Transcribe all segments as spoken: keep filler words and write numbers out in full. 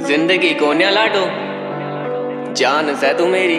जिंदगी को न्या लाडो जान से तू मेरी।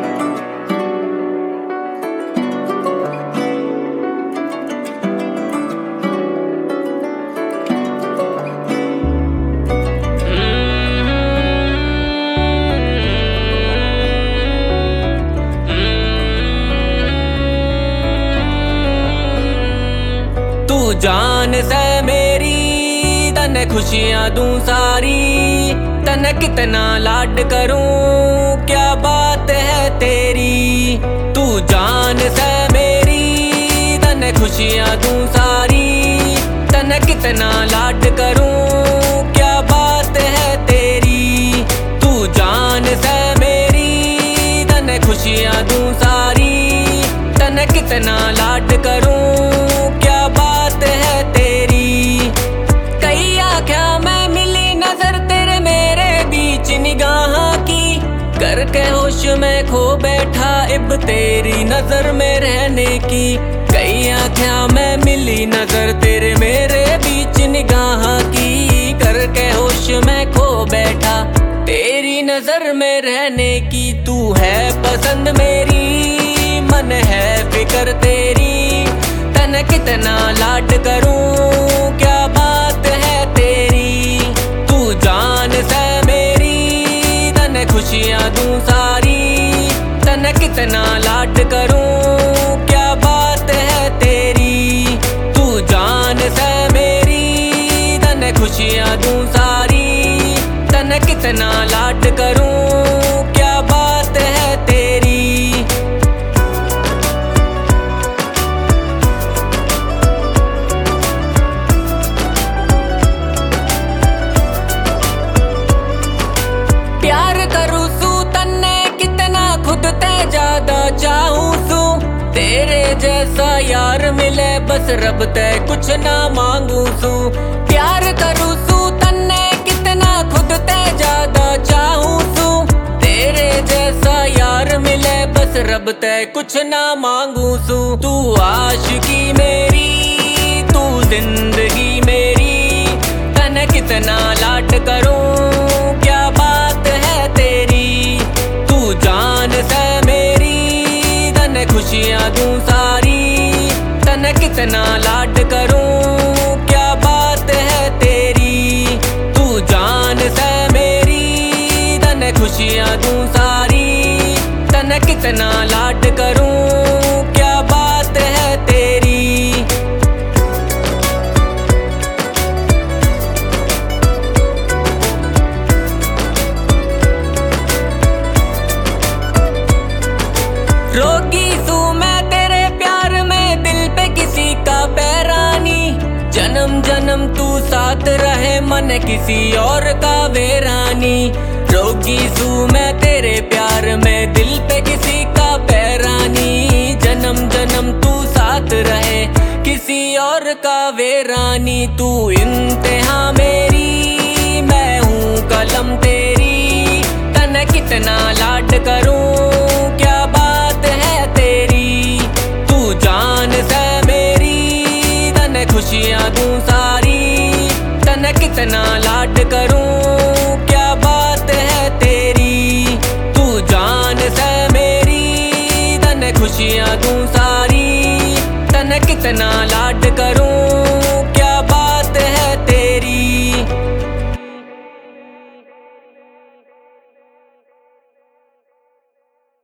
तू जान से मेरी तने खुशियां दूं सारी, तने कितना लाड करूं क्या बात है तेरी। तू जान से मेरी तने खुशियां दूं सारी, तने कितना लाड करूं क्या बात है तेरी। तू जान से मेरी तने खुशियां दूं सारी, तने कितना लाड करूं क्या बात है तेरी। कई आँखा मैं मिली नजर तेरे मेरे बीच निगाह की, करके होश में खो बैठा इब तेरी नजर में रहने की। कई आँखा मैं मिली नजर तेरे मेरे बीच निगाह की, करके होश में खो बैठा तेरी नजर में रहने की। तू है पसंद मेरी मन है फिक्र तेरी, तने कितना लाड करूं क्या बात है तेरी। तू जान से मेरी तने खुशियां दूं सारी, तने कितना लाड करूं क्या बात है तेरी। तू जान से मेरी तने खुशियां दूं सारी, तने कितना लाड करूं क्या बात है तेरी। प्यार करूं सू तन्ने कितना खुद ते ज्यादा चाहूं सू, तेरे जैसा यार मिले बस रब ते कुछ ना मांगू सू। प्यार करूं सू तन्ने कितना खुद ते ज्यादा चाहूं सू, तेरे जैसा यार मिले बस रब ते कुछ ना मांगू सू। तू आशिकी मेरी तू जिंदगी मेरी, तने कितना लाड करूं क्या बात है तेरी। तू जान से मेरी तने खुशियां दूं सारी, तने कितना लाड करूं क्या बात है तेरी। तू जान से मेरी तने खुशियां दूं सारी, तने कितना लाड करूं क्या बात है तेरी। रोगी सू मैं तेरे प्यार में दिल पे किसी का पैरानी, जन्म जन्म तू साथ रहे मन किसी और का वेरानी। रोगी सू मैं तेरे प्यार में दिल पे किसी का पैरानी, जन्म जन्म तू साथ रहे किसी और का वेरानी। तू इंतहा मेरी मैं हूँ कलम तेरी, तने कितना लाड करूं क्या बात है तेरी। तू जान से मेरी तने खुशियां दूं सारी, तने कितना लाड करूं क्या बात है तेरी। तू जान से मेरी तने खुशियां दूं सारी, तने कितना लाड करूं